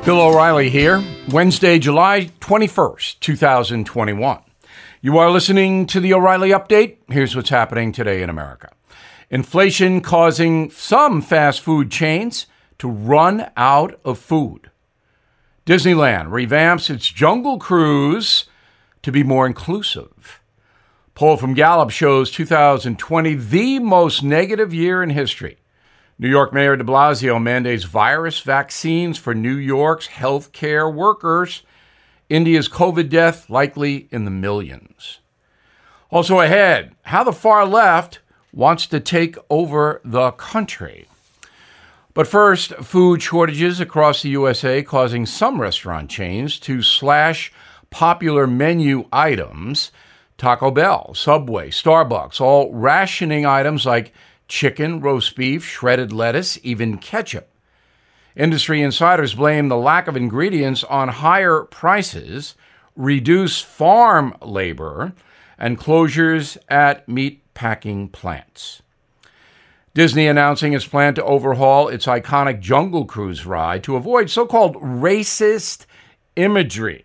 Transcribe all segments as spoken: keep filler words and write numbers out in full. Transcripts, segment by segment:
Bill O'Reilly here, Wednesday, July twenty-first, twenty twenty-one. You are listening to the O'Reilly Update. Here's what's happening today in America. Inflation causing some fast food chains to run out of food. Disneyland revamps its Jungle Cruise to be more inclusive. Poll from Gallup shows two thousand twenty the most negative year in history. New York Mayor de Blasio mandates virus vaccines for New York's healthcare workers. India's COVID death likely in the millions. Also ahead, how the far left wants to take over the country. But first, food shortages across the U S A causing some restaurant chains to slash popular menu items. Taco Bell, Subway, Starbucks, all rationing items like chicken, roast beef, shredded lettuce, even ketchup. Industry insiders blame the lack of ingredients on higher prices, reduced farm labor, and closures at meat packing plants. Disney announcing its plan to overhaul its iconic Jungle Cruise ride to avoid so-called racist imagery.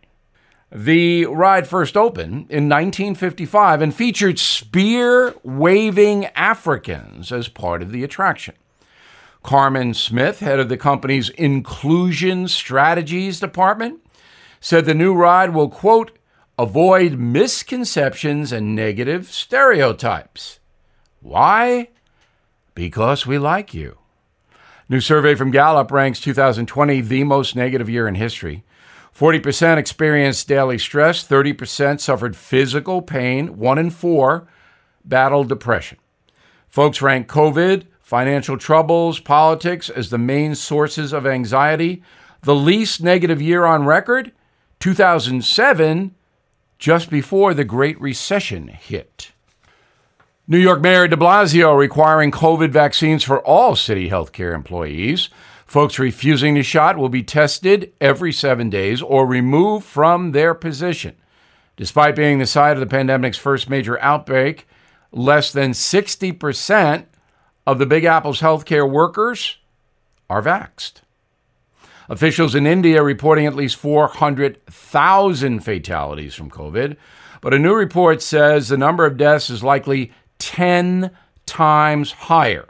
The ride first opened in nineteen fifty-five and featured spear-waving Africans as part of the attraction. Carmen Smith, head of the company's Inclusion Strategies Department, said the new ride will, quote, avoid misconceptions and negative stereotypes. Why? Because we like you. New survey from Gallup ranks two thousand twenty the most negative year in history. forty percent experienced daily stress, thirty percent suffered physical pain, one in four battled depression. Folks rank COVID, financial troubles, politics as the main sources of anxiety. The least negative year on record, two thousand seven, just before the Great Recession hit. New York Mayor de Blasio requiring COVID vaccines for all city healthcare employees. Folks refusing the shot will be tested every seven days or removed from their position. Despite being the site of the pandemic's first major outbreak, less than sixty percent of the Big Apple's healthcare workers are vaxxed. Officials in India reporting at least four hundred thousand fatalities from COVID, but a new report says the number of deaths is likely ten times higher.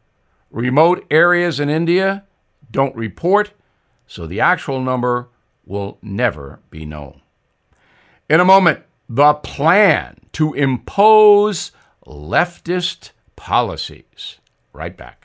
Remote areas in India don't report, so the actual number will never be known. In a moment, the plan to impose leftist policies. Right back.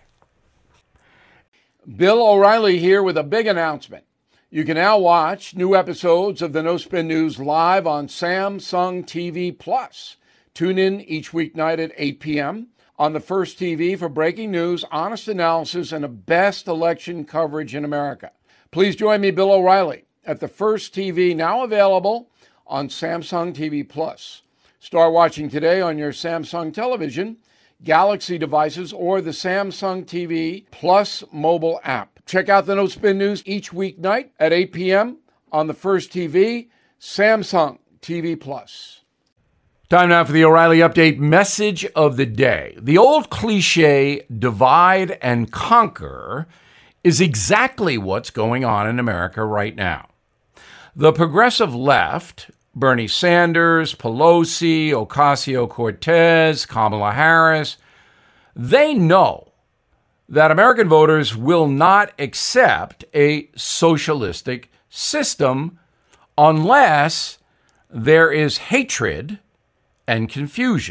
Bill O'Reilly here with a big announcement. You can now watch new episodes of the No Spin News live on Samsung T V Plus. Tune in each weeknight at eight p.m. on the First T V for breaking news, honest analysis, and the best election coverage in America. Please join me, Bill O'Reilly, at the First T V, now available on Samsung T V Plus. Start watching today on your Samsung television, Galaxy devices, or the Samsung T V Plus mobile app. Check out the No Spin News each weeknight at eight p.m. on the First T V, Samsung T V Plus. Time now for the O'Reilly Update message of the day. The old cliche, divide and conquer, is exactly what's going on in America right now. The progressive left, Bernie Sanders, Pelosi, Ocasio-Cortez, Kamala Harris, they know that American voters will not accept a socialistic system unless there is hatred and confusion.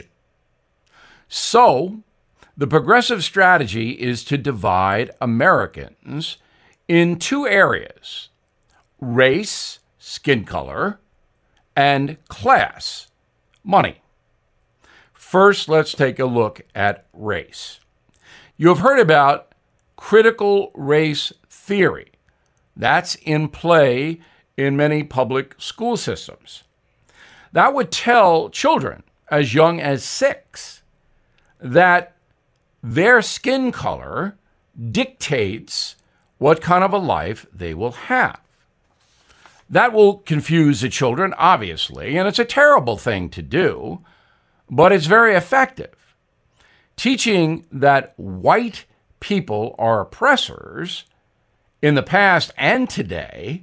So, the progressive strategy is to divide Americans in two areas: race, skin color, and class, money. First, let's take a look at race. You have heard about critical race theory. That's in play in many public school systems. That would tell children as young as six that their skin color dictates what kind of a life they will have. That will confuse the children, obviously, and it's a terrible thing to do, but it's very effective. Teaching that white people are oppressors in the past and today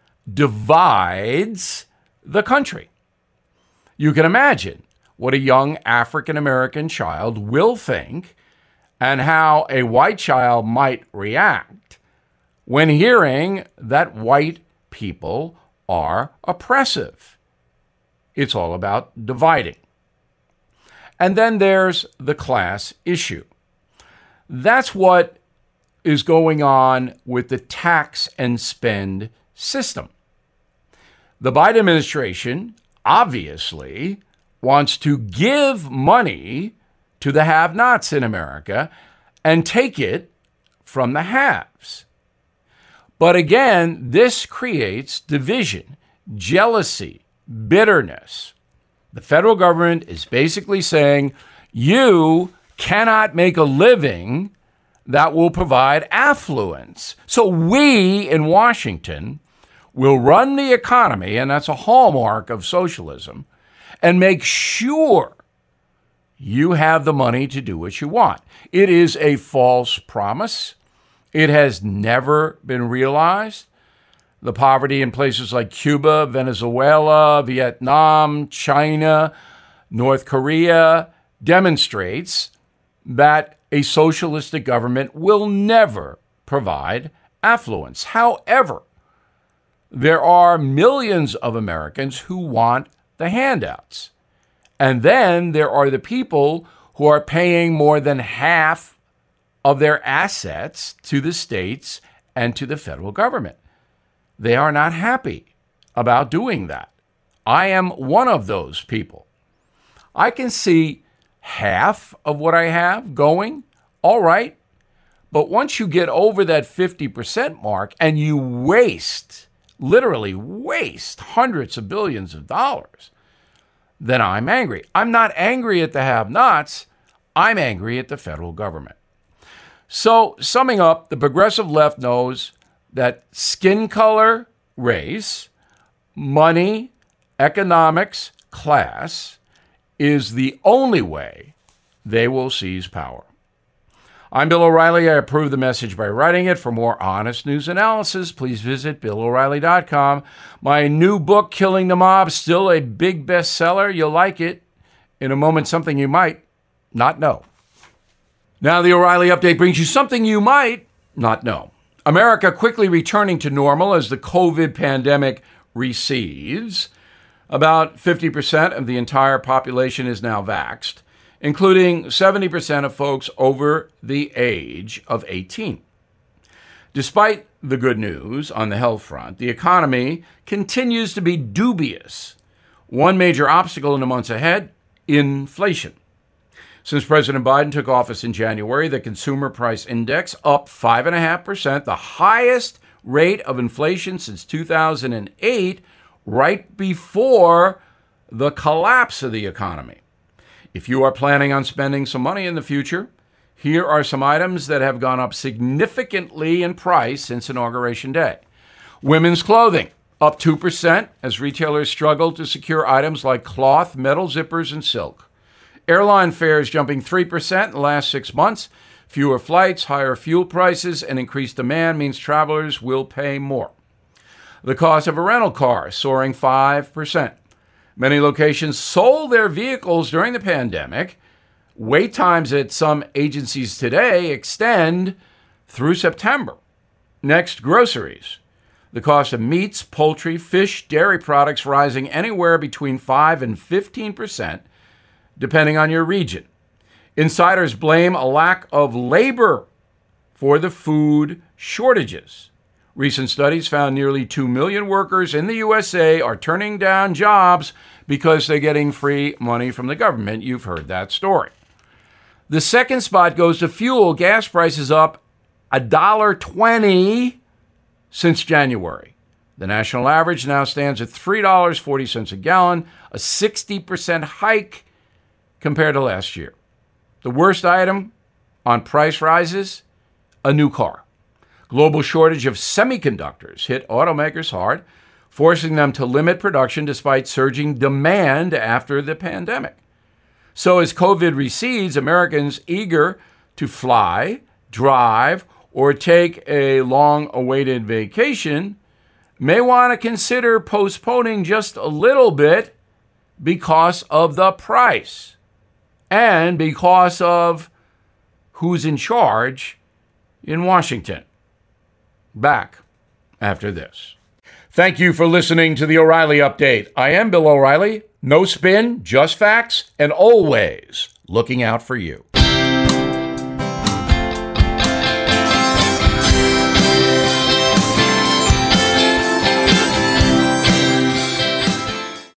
divides the country. You can imagine what a young African American child will think and how a white child might react when hearing that white people are oppressive. It's all about dividing. And then there's the class issue. That's what is going on with the tax and spend system. The Biden administration obviously wants to give money to the have-nots in America and take it from the haves. But again, this creates division, jealousy, bitterness. The federal government is basically saying, you cannot make a living that will provide affluence. So we in Washington will run the economy, and that's a hallmark of socialism, and make sure you have the money to do what you want. It is a false promise. It has never been realized. The poverty in places like Cuba, Venezuela, Vietnam, China, North Korea demonstrates that a socialistic government will never provide affluence. However, there are millions of Americans who want the handouts. And then there are the people who are paying more than half of their assets to the states and to the federal government. They are not happy about doing that. I am one of those people. I can see half of what I have going, all right. But once you get over that fifty percent mark and you waste, literally waste hundreds of billions of dollars, then I'm angry. I'm not angry at the have-nots. I'm angry at the federal government. So, summing up, the progressive left knows that skin color, race, money, economics, class is the only way they will seize power. I'm Bill O'Reilly. I approve the message by writing it. For more honest news analysis, please visit bill o'reilly dot com. My new book, Killing the Mob, still a big bestseller. You'll like it. In a moment, something you might not know. Now, the O'Reilly Update brings you something you might not know. America quickly returning to normal as the COVID pandemic recedes. About fifty percent of the entire population is now vaxxed, including seventy percent of folks over the age of eighteen. Despite the good news on the health front, the economy continues to be dubious. One major obstacle in the months ahead, inflation. Since President Biden took office in January, the Consumer Price Index up five point five percent, the highest rate of inflation since two thousand eight, right before the collapse of the economy. If you are planning on spending some money in the future, here are some items that have gone up significantly in price since Inauguration Day. Women's clothing, up two percent as retailers struggle to secure items like cloth, metal zippers, and silk. Airline fares jumping three percent in the last six months. Fewer flights, higher fuel prices, and increased demand means travelers will pay more. The cost of a rental car soaring five percent. Many locations sold their vehicles during the pandemic. Wait times at some agencies today extend through September. Next, groceries. The cost of meats, poultry, fish, dairy products rising anywhere between five and fifteen percent, depending on your region. Insiders blame a lack of labor for the food shortages. Recent studies found nearly two million workers in the U S A are turning down jobs because they're getting free money from the government. You've heard that story. The second spot goes to fuel. Gas prices up one dollar and twenty cents since January. The national average now stands at three dollars and forty cents a gallon, a sixty percent hike compared to last year. The worst item on price rises, a new car. Global shortage of semiconductors hit automakers hard, forcing them to limit production despite surging demand after the pandemic. So as COVID recedes, Americans eager to fly, drive, or take a long-awaited vacation may want to consider postponing just a little bit because of the price and because of who's in charge in Washington. Back after this. Thank you for listening to the O'Reilly Update. I am Bill O'Reilly. No spin, just facts, and always looking out for you.